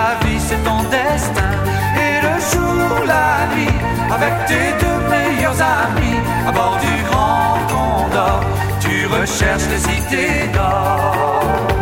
la vie c'est ton destin. Et le jour, la nuit, avec tes deux meilleurs amis, à bord du Grand Condor, tu recherches les cités d'or.